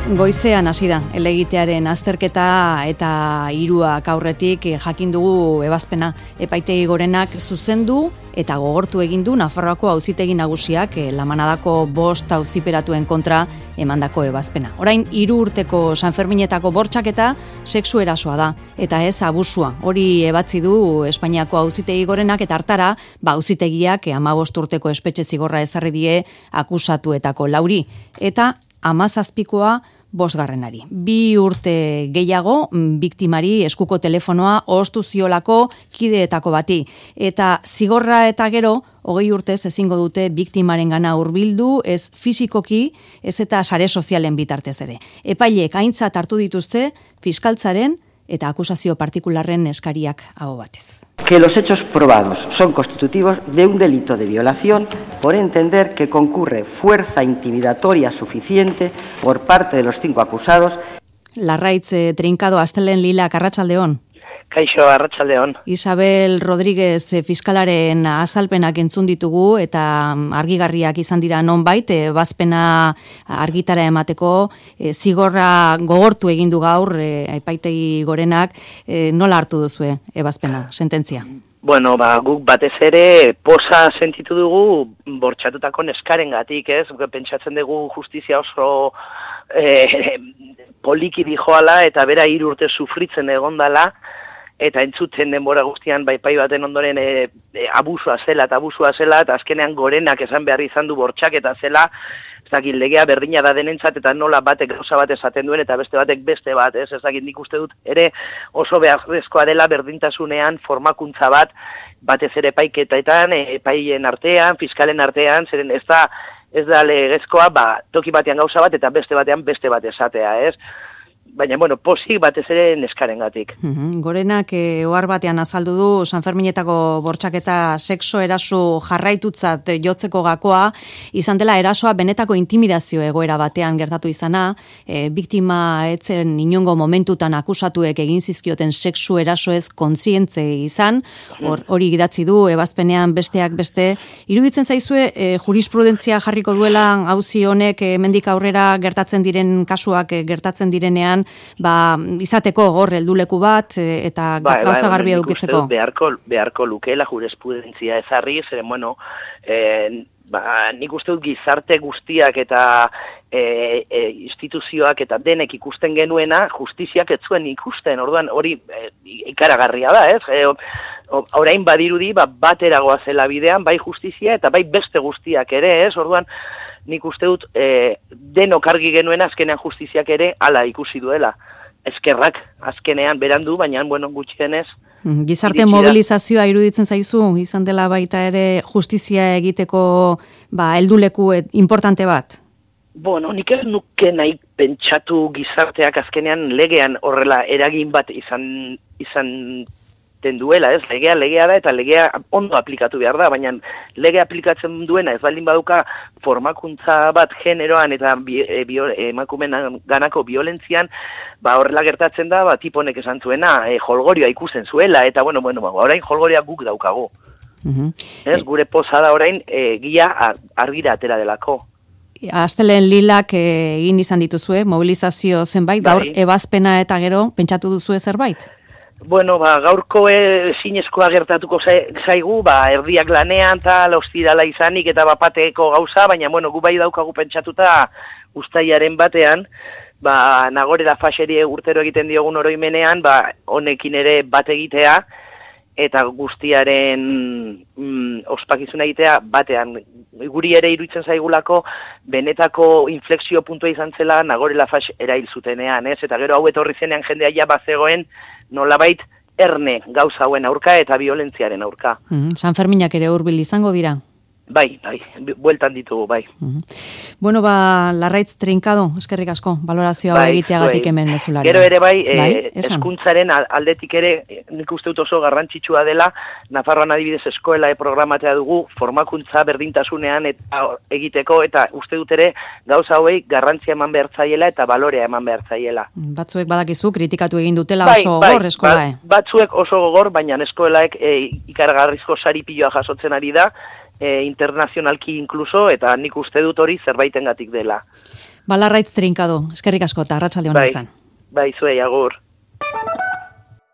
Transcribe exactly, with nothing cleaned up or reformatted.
Goizean hasi da, helegitearen azterketa eta hiruak aurretik jakin dugu ebazpena. Epaitegi gorenak zuzendu eta gogortu egin du Nafarroako auzitegi nagusiak Lamanadako bost auziperatuen kontra emandako ebazpena. Orain hiru urteko Sanferminetako bortxaketa sexu erasoa da eta ez abusua. Hori ebatzi du Espainiako auzitegi gorenak eta hartara, ba auzitegiak hamabost urteko espetxe zigorra ezarri die akusatuetako lauri eta hamazazpikoa bosgarrenari. Bi urte gehiago biktimari eskuko telefonoa ostu ziolako kideetako bati. Eta zigorra eta gero, hogei urtez ezingo dute biktimaren gana hurbildu, ez fisikoki, ez eta sare sozialen bitartez ere. Epaileek aintzat hartu dituzte fiskaltzaren eta akusazio partikularren eskariak aho batez. Que los hechos probados son constitutivos de un delito de violación por entender que concurre fuerza intimidatoria suficiente por parte de los cinco acusados. Larraitz eh, Trincado, Astelen Lila, Arratsaldeon. Kaixo, Arratsaldeon. Isabel Rodríguez eh, fiskalaren azalpenak entzun ditugu eta argigarriak izan dira nonbait, ebazpena argitara emateko, e, zigorra gogortu egin du gaur e, epaitegi gorenak, e, nola hartu duzue ebazpena, sententzia? Bueno, ba, guk batez ere posa sentitu dugu bortxatutako neskarengatik, ez? Pentsatzen dugu justizia oso e, poliki dijoala eta bera hiru urte sufritzen egondala, eta entzuten denbora guztian baipai baten ondoren e, e, abusua zela eta abusua zela, eta azkenean gorenak esan behar izan du bortxaketa zela, ez dakit legea berdina da denentzat, eta nola batek gauza bat esaten duen, eta beste batek beste bat, ez, ez dakit nik uste dut ere oso beharrezkoa dela berdintasunean formakuntza bat, batez ere epaiketetan, epaien artean, fiskalen artean, zeren ez da, ez da legezkoa, ba, toki batean gauza bat, eta beste batean beste bat esatea, ez? Baina, bueno, posik batez ere neskarengatik. Uhum, gorenak e, ohar batean azaldu du Sanferminetako bortxaketa sexo eraso jarraitutzat jotzeko gakoa, izan dela erasoa benetako intimidazio egoera batean gertatu izana, e, biktima etzen inongo momentutan akusatuek egin zizkioten sexu erasoez kontzientze izan, hor, hori idatzi du, ebazpenean besteak beste, iruditzen zaizue e, jurisprudentzia jarriko duela auzi honek e, mendik aurrera gertatzen diren kasuak e, gertatzen direnean, ba, izateko gor helduleku bat eta ba, gauza ba, garbia edukitzeko. Beharko, beharko lukeela jurisprudentzia ezarri, zeren, bueno, eh, ba, nik uste dut gizarte guztiak eta e, e, instituzioak eta denek ikusten genuena, justiziak ez zuen ikusten, orduan hori e, ikaragarria da, ez? E, orain badirudi, ba, bateragoa zela bidean, bai justizia eta bai beste guztiak ere, ez? Orduan, nik uste dut e, denok argi genuen azkenean justiziak ere hala ikusi duela. Eskerrak azkenean berandu, baina bueno, gutxienez. Gizarte mobilizazioa iruditzen zaizu, izan dela baita ere justizia egiteko ba, helduleku importante bat? Bueno, nik ez nuke nahi pentsatu gizarteak azkenean legean horrela eragin bat izan izan den duela, ez? Legea legea da eta legea ondo aplikatu behar da, baina lege aplikatzen duena ez baldin baduka formakuntza bat generoan eta bi, e, bio, emakumeen ganako violentzian, ba horrela gertatzen da, ba tiponek esan zuena, e, jolgorioa ikusten zuela eta bueno, bueno, ba, orain jolgoria guk daukagu. Uh-huh. Ez, gure poza da orain e, gia argira atera delako. Astelen Lilak egin izan dituzue, mobilizazio zenbait, gaur bai. Ebazpena eta gero pentsatu duzue zerbait? Bueno, ba, gaurko e, zinezkoa gertatuko zaigu, ba, erdiak lanean eta ostirala izanik eta bapateko gauza, baina, bueno, gu bai daukagu pentsatuta uztailaren batean, ba, Nagorera Faxeri urtero egiten diogun oroimenean, ba, honekin ere bat egitea, eta guztiaren mm, ospakizuna egitea batean. Guri ere iruditzen zaigulako benetako inflexio puntua izan zela Nagorera Fax erail zutenean, ez? Eta gero hau etorri zenean jendea ja bazegoen nolabait erne gauza hauen aurka eta violentziaren aurka. Mm, San Ferminak ere hurbil izango dira? Bai, bai, bueltan ditugu, bai. Uh-huh. Bueno, ba, Larraitz Trincado, eskerrik asko, balorazioa bai, egiteagatik bai. Hemen mezularia. Gero ere bai, bai? E, eskuntzaren aldetik ere, nik uste dut oso garrantzitsua dela, Nafarroan adibidez eskoela e programatea dugu, formakuntza berdintasunean eta egiteko, eta uste dut ere gauza hauei garrantzia eman behar zaiela eta balorea eman behar zaiela. Batzuek badakizu, kritikatu egin dutela bai, oso bai, gogor eskolae. Ba, batzuek oso gogor, baina eskoelaek e, ikargarrizko sari piloa jasotzen ari da, e, internazionalki inkluso, eta nik uste dut hori zerbaitengatik dela. Balarraitz Trinkado, eskerrik asko, eta arratsalde ona izan. Bai, zuei, agur.